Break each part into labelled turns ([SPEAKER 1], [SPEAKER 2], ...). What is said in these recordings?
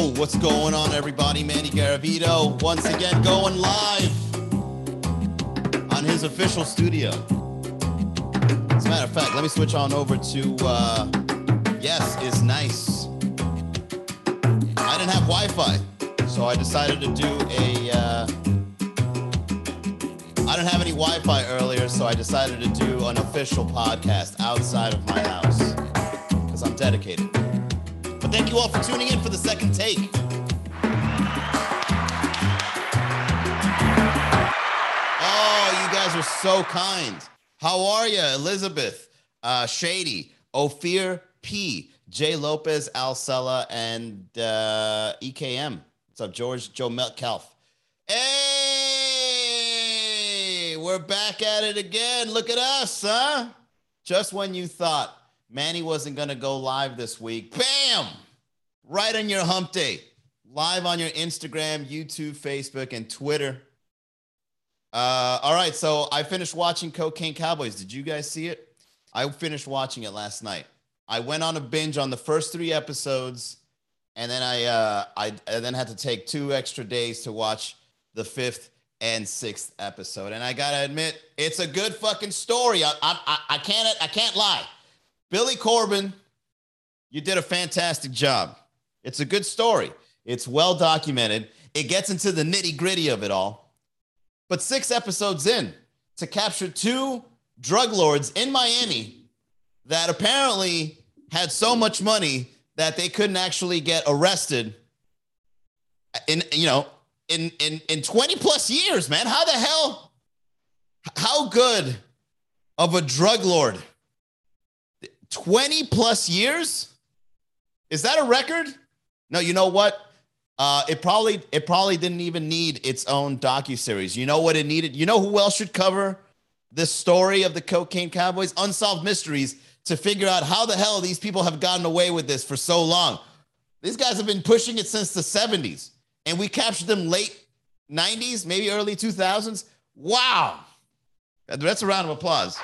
[SPEAKER 1] Yo, what's going on, everybody? Manny Garavito once again going live on his official studio. As a matter of fact, let me switch on over to Yes is Nice. I didn't have Wi-Fi, so I decided to do I didn't have any Wi-Fi earlier, so I decided to do an official podcast outside of my house because I'm dedicated. But thank you all for tuning in for the second take. Oh, you guys are so kind. How are you, Elizabeth, Shady, Ophir P, Jay Lopez, Alcella, and EKM. What's up, George? Joe Metcalf. Hey, we're back at it again. Look at us, huh? Just when you thought Manny wasn't going to go live this week, bam! Right on your hump day. Live on your Instagram, YouTube, Facebook, and Twitter. All right, so I finished watching Cocaine Cowboys. Did you guys see it? I finished watching it last night. I went on a binge on the first 3 episodes, and then I then had to take 2 extra days to watch the 5th and 6th episode. And I gotta admit, it's a good fucking story. I can't lie. Billy Corben, you did a fantastic job. It's a good story. It's well documented. It gets into the nitty gritty of it all. But 6 episodes in, to capture 2 drug lords in Miami that apparently had so much money that they couldn't actually get arrested in 20 plus years, man. How the hell, how good of a drug lord? 20 plus years? Is that a record? No, you know what? It probably didn't even need its own docuseries. You know what it needed? You know who else should cover this story of the Cocaine Cowboys? Unsolved Mysteries, to figure out how the hell these people have gotten away with this for so long. These guys have been pushing it since the 70s, and we captured them late 90s, maybe early 2000s. Wow. That's a round of applause.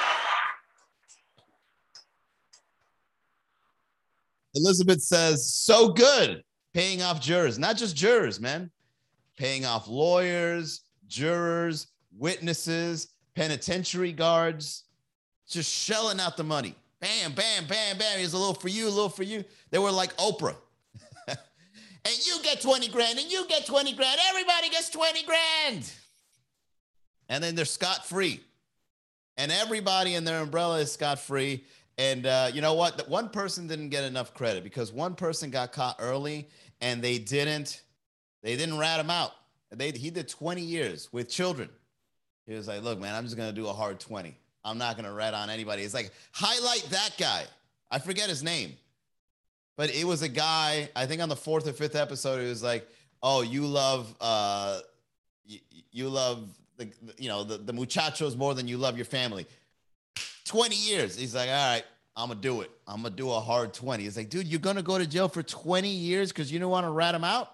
[SPEAKER 1] Elizabeth says, so good. Paying off jurors, not just jurors, man. Paying off lawyers, jurors, witnesses, penitentiary guards, just shelling out the money. Bam, bam, bam, bam. Here's a little for you, a little for you. They were like Oprah. And you get 20 grand, and you get 20 grand. Everybody gets 20 grand. And then they're scot-free. And everybody in their umbrella is scot-free. And you know what? That one person didn't get enough credit because one person got caught early and they didn't rat him out. He did 20 years with children. He was like, look, man, I'm just going to do a hard 20. I'm not going to rat on anybody. It's like, highlight that guy. I forget his name. But it was a guy, I think on the 4th or 5th episode, it was like, oh, you love the muchachos more than you love your family. 20 years. He's like, all right, I'm going to do it. I'm going to do a hard 20. He's like, dude, you're going to go to jail for 20 years because you don't want to rat him out?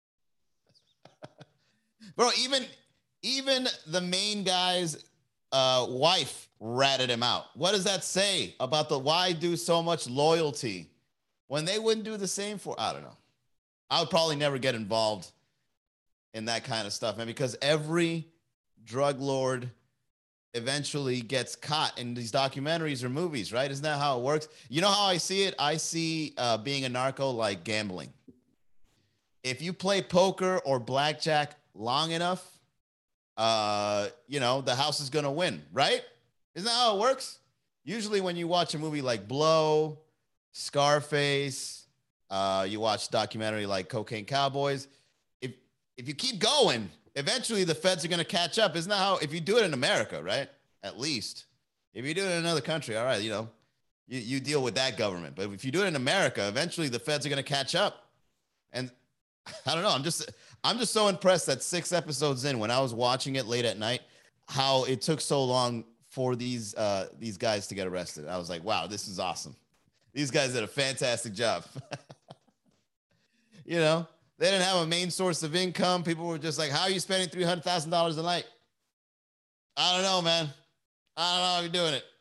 [SPEAKER 1] Bro, even the main guy's wife ratted him out. What does that say about why do so much loyalty when they wouldn't do the same for, I don't know. I would probably never get involved in that kind of stuff, man, because every drug lord eventually gets caught in these documentaries or movies, right? Isn't that how it works? You know how I see it? I see being a narco like gambling. If you play poker or blackjack long enough, the house is going to win, right? Isn't that how it works? Usually when you watch a movie like Blow, Scarface, you watch a documentary like Cocaine Cowboys, if you keep going, eventually the feds are going to catch up. Isn't that how, if you do it in America, right? At least. If you do it in another country, all right, you deal with that government. But if you do it in America, eventually the feds are going to catch up. And I don't know, I'm just so impressed that 6 episodes in, when I was watching it late at night, how it took so long for these guys to get arrested. I was like, wow, this is awesome. These guys did a fantastic job. They didn't have a main source of income. People were just like, how are you spending $300,000 a night? I don't know, man. I don't know how you're doing it.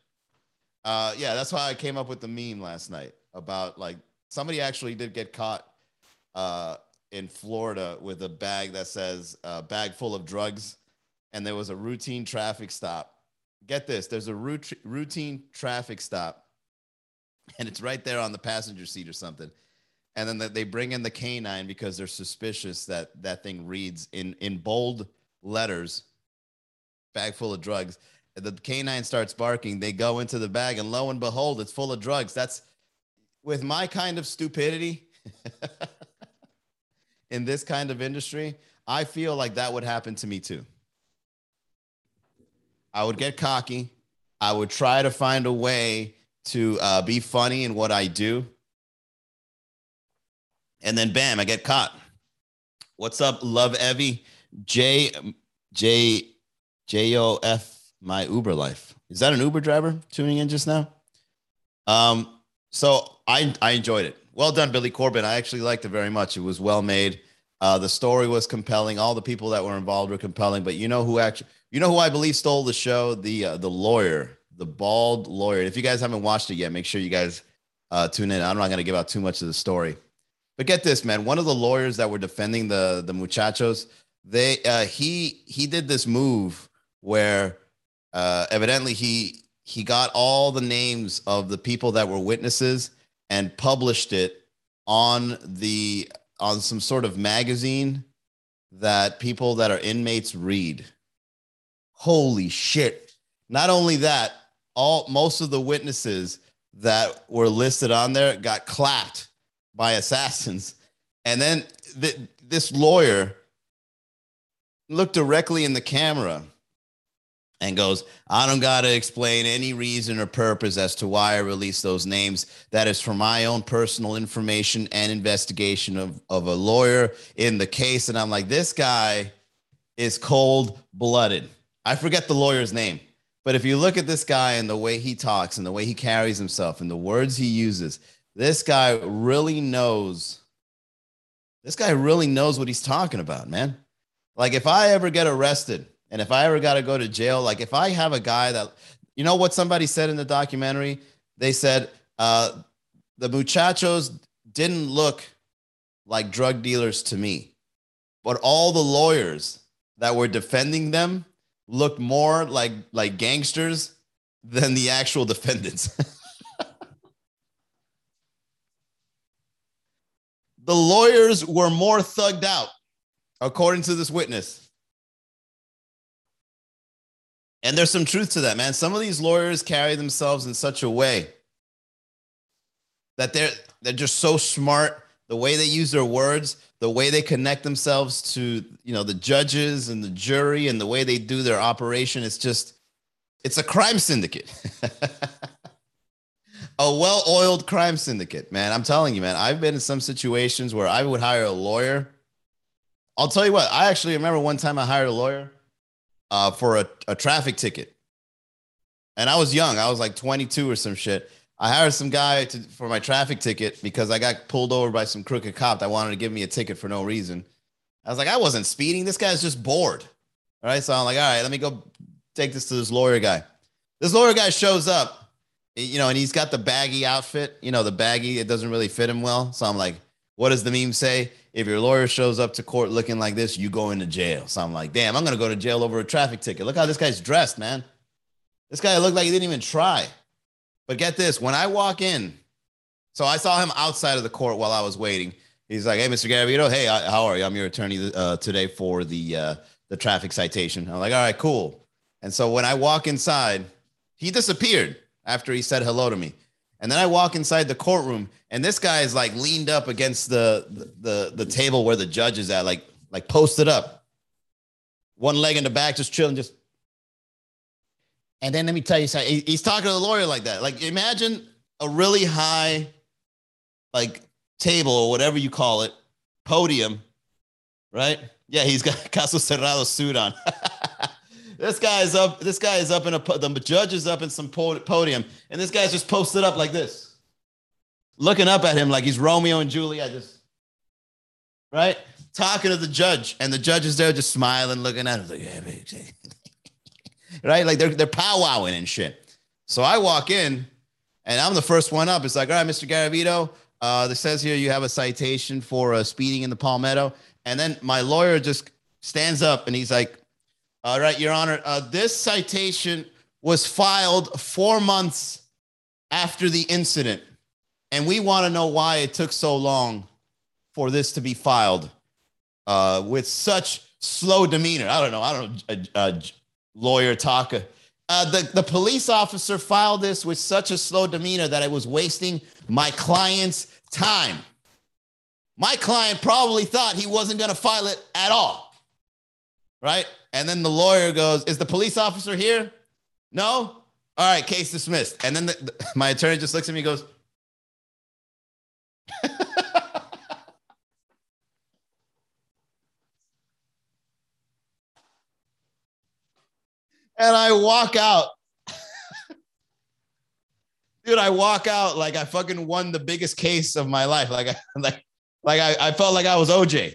[SPEAKER 1] Yeah, that's why I came up with the meme last night about, like, somebody actually did get caught uh, in Florida with a bag that says bag full of drugs, and there was a routine traffic stop. Get this, there's a routine traffic stop, and it's right there on the passenger seat or something. And then they bring in the canine because they're suspicious that that thing reads in bold letters, bag full of drugs. The canine starts barking. They go into the bag, and lo and behold, it's full of drugs. That's with my kind of stupidity in this kind of industry. I feel like that would happen to me too. I would get cocky. I would try to find a way to be funny in what I do. And then bam, I get caught. What's up, Love Evie? J J J O F my Uber life. Is that an Uber driver tuning in just now? So I enjoyed it. Well done, Billy Corbin. I actually liked it very much. It was well made. The story was compelling. All the people that were involved were compelling. But you know who I believe stole the show? The lawyer, the bald lawyer. If you guys haven't watched it yet, make sure you guys tune in. I'm not going to give out too much of the story. But get this, man. One of the lawyers that were defending the muchachos, he did this move where evidently he got all the names of the people that were witnesses and published it on some sort of magazine that people that are inmates read. Holy shit. Not only that, most of the witnesses that were listed on there got clapped by assassins. And then this lawyer looked directly in the camera and goes, I don't got to explain any reason or purpose as to why I released those names. That is for my own personal information and investigation of a lawyer in the case. And I'm like, this guy is cold-blooded. I forget the lawyer's name. But if you look at this guy and the way he talks and the way he carries himself and the words he uses, this guy really knows what he's talking about, man. Like if I ever get arrested and if I ever got to go to jail, like if I have a guy that, you know what somebody said in the documentary? They said the muchachos didn't look like drug dealers to me, but all the lawyers that were defending them looked more like gangsters than the actual defendants. The lawyers were more thugged out, according to this witness. And there's some truth to that, man. Some of these lawyers carry themselves in such a way that they're just so smart. The way they use their words, the way they connect themselves to, the judges and the jury, and the way they do their operation, it's a crime syndicate. A well-oiled crime syndicate, man. I'm telling you, man. I've been in some situations where I would hire a lawyer. I'll tell you what. I actually remember one time I hired a lawyer for a traffic ticket. And I was young. I was like 22 or some shit. I hired some guy for my traffic ticket because I got pulled over by some crooked cop that wanted to give me a ticket for no reason. I was like, I wasn't speeding. This guy's just bored. All right. So I'm like, all right, let me go take this to this lawyer guy. This lawyer guy shows up. And he's got the baggy outfit, the baggy, it doesn't really fit him well. So I'm like, what does the meme say? If your lawyer shows up to court looking like this, you go into jail. So I'm like, damn, I'm going to go to jail over a traffic ticket. Look how this guy's dressed, man. This guy looked like he didn't even try. But get this, when I walk in, so I saw him outside of the court while I was waiting. He's like, hey, Mr. Garavito, hey, how are you? I'm your attorney today for the traffic citation. I'm like, all right, cool. And so when I walk inside, he disappeared after he said hello to me. And then I walk inside the courtroom, and this guy is like leaned up against the table where the judge is at, like posted up. One leg in the back, just chilling, just. And then let me tell you something. He's talking to the lawyer like that. Like imagine a really high, like table or whatever you call it, podium, right? Yeah, he's got Caso Cerrado suit on. This guy is up in the judge is up in some podium, and this guy's just posted up like this, looking up at him like he's Romeo and Juliet, right? Talking to the judge, and the judge is there just smiling, looking at him like, yeah, baby. Right? Like they're powwowing and shit. So I walk in, and I'm the first one up. It's like, all right, Mr. Garavito, This says here you have a citation for speeding in the Palmetto. And then my lawyer just stands up and he's like, all right, Your Honor, this citation was filed 4 months after the incident. And we want to know why it took so long for this to be filed with such slow demeanor. I don't know, lawyer talk. The police officer filed this with such a slow demeanor that it was wasting my client's time. My client probably thought he wasn't going to file it at all, right? And then the lawyer goes, is the police officer here? No? All right, case dismissed. And then my attorney just looks at me and goes, and I walk out. Dude, I walk out like I fucking won the biggest case of my life. I felt like I was OJ.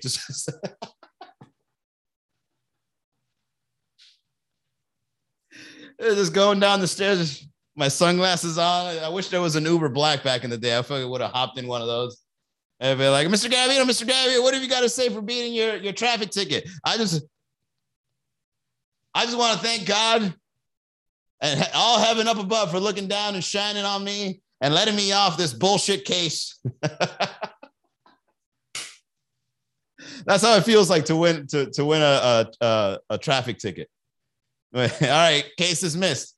[SPEAKER 1] Just going down the stairs, my sunglasses on. I wish there was an Uber Black back in the day. I fucking would have hopped in one of those. And be like, Mr. Gavino, what have you got to say for beating your traffic ticket? I just want to thank God and all heaven up above for looking down and shining on me and letting me off this bullshit case. That's how it feels like to win a traffic ticket. All right, case dismissed.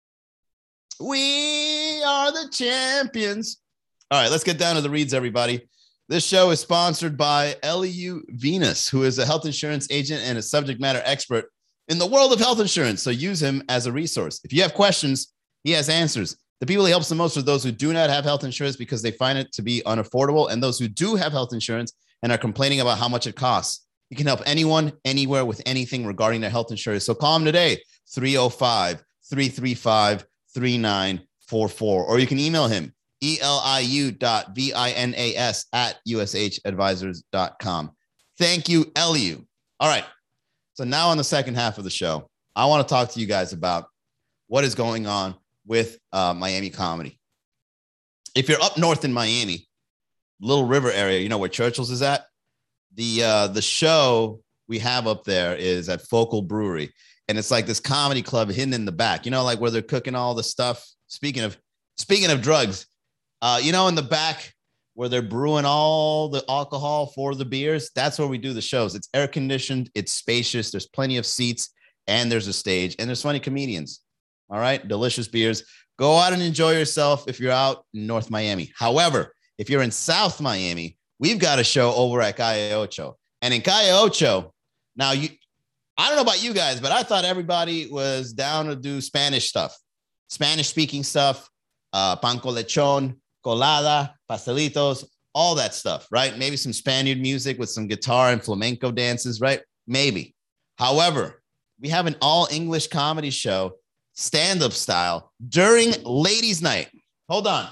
[SPEAKER 1] We are the champions. All right, let's get down to the reads, everybody. This show is sponsored by Eliu Venus, who is a health insurance agent and a subject matter expert in the world of health insurance. So use him as a resource. If you have questions, he has answers. The people he helps the most are those who do not have health insurance because they find it to be unaffordable, and those who do have health insurance and are complaining about how much it costs. You can help anyone, anywhere with anything regarding their health insurance. So call him today, 305-335-3944, or you can email him, eliu.vinas@ushadvisors.com. Thank you, Eliu. All right. So now on the second half of the show, I want to talk to you guys about what is going on with Miami comedy. If you're up north in Miami, Little River area, you know where Churchill's is at? The show we have up there is at Focal Brewery. And it's like this comedy club hidden in the back, you know, like where they're cooking all the stuff. Speaking of drugs, you know, in the back where they're brewing all the alcohol for the beers, that's where we do the shows. It's air conditioned, it's spacious, there's plenty of seats, and there's a stage, and there's funny comedians. All right, delicious beers. Go out and enjoy yourself if you're out in North Miami. However, if you're in South Miami, we've got a show over at Calle Ocho. And in Calle Ocho, now I don't know about you guys, but I thought everybody was down to do Spanish stuff, Spanish-speaking stuff, pan con lechon, colada, pastelitos, all that stuff, right? Maybe some Spaniard music with some guitar and flamenco dances, right? Maybe. However, we have an all-English comedy show, stand-up style, during Ladies' Night. Hold on.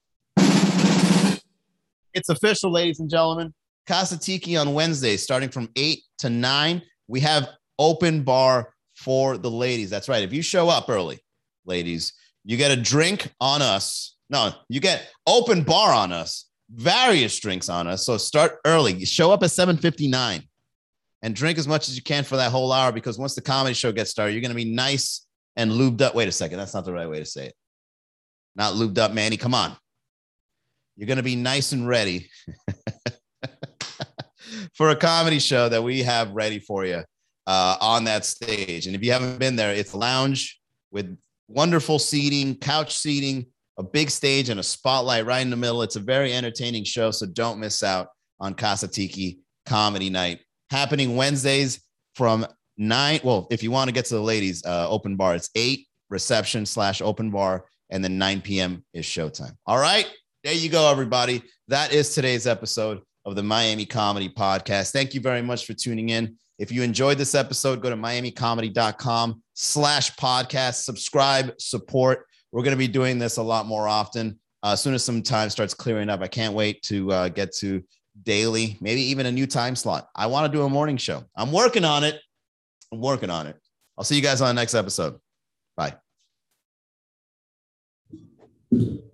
[SPEAKER 1] It's official, ladies and gentlemen. Casa Tiki on Wednesday, starting from 8 to 9. We have open bar for the ladies. That's right. If you show up early, ladies, you get a drink on us. No, you get open bar on us, various drinks on us. So start early. You show up at 7:59 and drink as much as you can for that whole hour, because once the comedy show gets started, you're going to be nice and lubed up. Wait a second. That's not the right way to say it. Not lubed up, Manny. Come on. You're going to be nice and ready for a comedy show that we have ready for you on that stage. And if you haven't been there, it's a lounge with wonderful seating, couch seating, a big stage, and a spotlight right in the middle. It's a very entertaining show, so don't miss out on Casa Tiki Comedy Night, happening Wednesdays from 9. Well, if you want to get to the ladies, open bar, it's 8, reception/open bar, and then 9 p.m. is showtime. All right. There you go, everybody. That is today's episode of the Miami Comedy Podcast. Thank you very much for tuning in. If you enjoyed this episode, go to miamicomedy.com/podcast. Subscribe, support. We're going to be doing this a lot more often. As soon as some time starts clearing up, I can't wait to get to daily, maybe even a new time slot. I want to do a morning show. I'm working on it. I'll see you guys on the next episode. Bye.